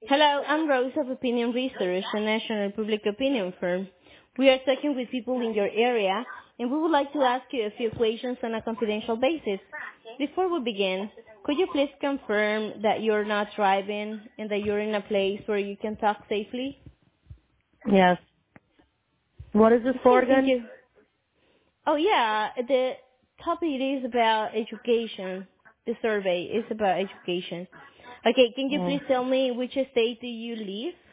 Hello, I'm Rose of Opinion Research, a national public opinion firm. We are talking with people in your area, and we would like to ask you a few questions on a confidential basis. Before we begin, could you please confirm that you're not driving and that you're in a place where you can talk safely? Yes. What is this for Okay, thank again? you. Oh, yeah, the topic is about education. The survey is about education. Okay, can you please Mm. tell me which state do you live?